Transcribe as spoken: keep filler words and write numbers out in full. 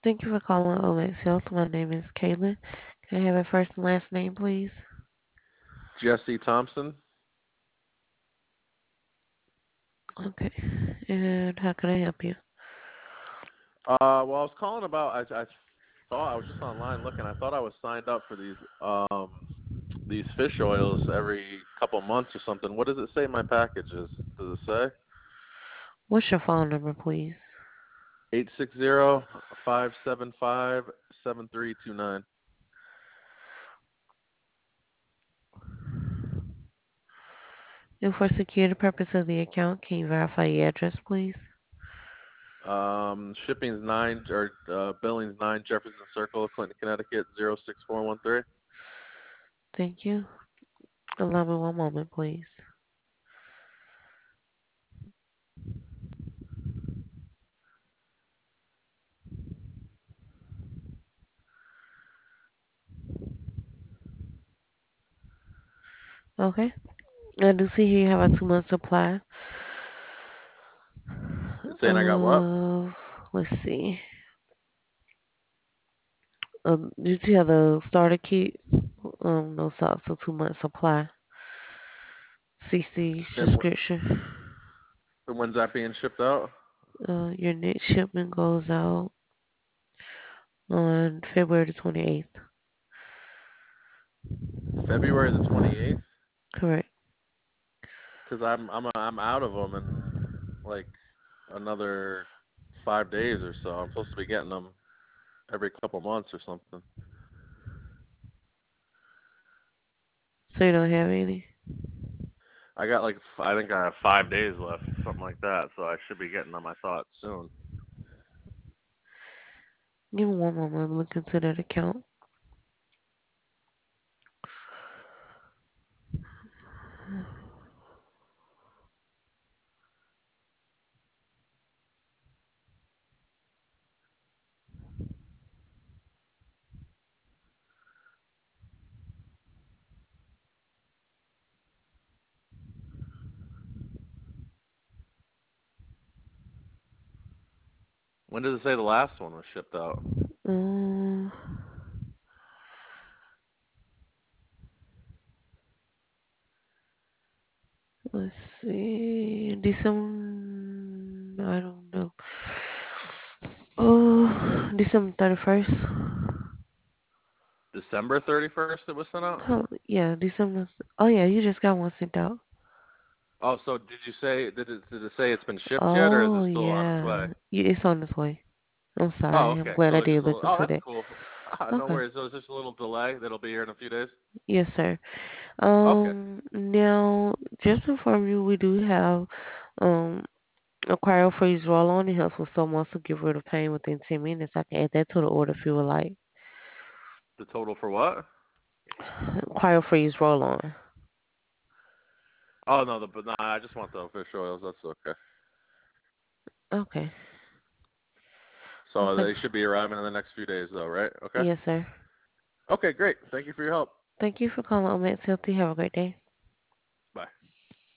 Thank you for calling Omex Health. My name is Kaylin. Can I have a first and last name, please? Jesse Thompson. Okay. And how can I help you? Uh, well, I was calling about. I, I thought I was just online looking. I thought I was signed up for these um these fish oils every couple months or something. What does it say my package is? Does it say What's your phone number, please? eight six zero five seven five seven three two nine? And for security purpose of the account, can you verify your address, please? Um, shipping's nine or uh, billing's nine Jefferson Circle, Clinton, Connecticut zero six four one three. Thank you. Allow me one moment, please. Okay. I do see here you have a two month supply It's saying I got what? of, let's see. Um, you see how the starter kit, um, no socks, so two month supply. C C And wh- subscription. when's that being shipped out? Uh, your next shipment goes out on February the twenty-eighth. February the twenty-eighth. Correct. Because I'm I'm I'm out of them in like another five days or so. I'm supposed to be getting them every couple months or something. So you don't have any? I got like I think I have five days left, something like that. So I should be getting them. I thought soon. Give me one moment. I'm looking to that account. When does it say the last one was shipped out? Um, let's see. December. I don't know. Oh, December thirty-first. December thirty-first it was sent out? Oh, yeah, December. Oh, yeah, you just got one sent out. Oh, so did you say did it did it say it's been shipped yet, or is it Oh, still on its way? yeah. Yeah, it's on its way. I'm Oh, sorry. I'm okay. glad So I it's just did a look little. Oh, into that's that. cool. Ah, no Okay. worries. So it's just a little delay. That'll be here in a few days. Yes, sir. Okay. Um, now, just to inform you, we do have um a cryo freeze roll on. It helps with someone to get rid of pain within ten minutes. I can add that to the order if you would like. The total for what? Cryo freeze roll on. Oh no, the but nah, I just want the fish oils. That's okay. Okay. So Okay. they should be arriving in the next few days, though, right? Okay. Yes, sir. Okay, great. Thank you for your help. Thank you for calling Omex Healthy. Have a great day.